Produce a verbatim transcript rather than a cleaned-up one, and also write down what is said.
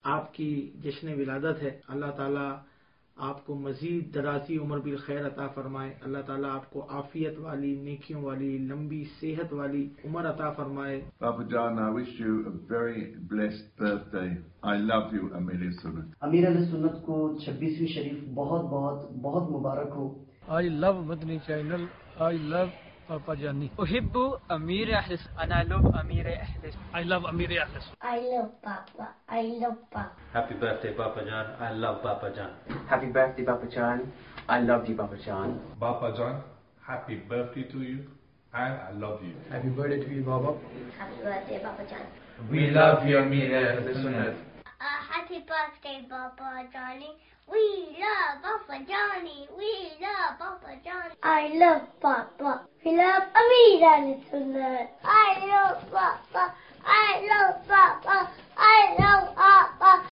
आपकी जश्न विलादत है। अल्लाह ताला आपको मजीद दराजी उम्र बिल खैर अता फरमाए। अल्लाह ताला आपको आफियत वाली, नेकियों वाली, लंबी सेहत वाली उम्र अता फरमाए। Papa John, I wish you a very blessed birthday. I love you, Amir al-Sunnat. अमीर अल-सुन्नत को छब्बीसवीं शरीफ बहुत बहुत बहुत मुबारक हो। I love Madani channel. I love Papa Jani. أحب أمير أحلس. أنا love أمير أحلس. I love Amir Ahlis. I love Papa. I love Papa. Happy birthday, Papa John. I love Papa John. Happy birthday, Papa John. I love you, Papa John. Papa John, happy birthday to you, and I love you. Happy birthday to you, Baba. Happy birthday, Papa John. We love you, Amir al-Sunnat. Uh, happy birthday, Papa Johnny. We love Papa Johnny. We love Papa Johnny. I love Papa. We love Amir al-Sunnat. I love Papa. I love Papa. I love Papa.